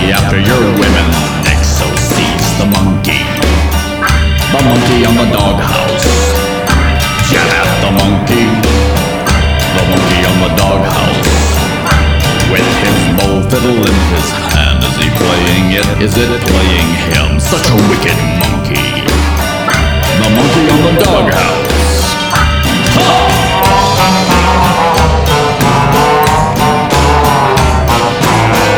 after your women. Exorcise the monkey. The monkey on the doghouse. Jab at the monkey. The monkey on the doghouse. With his bow fiddle in his hand, is he playing it? Is it playing him? Such a wicked monkey. The monkey on the doghouse.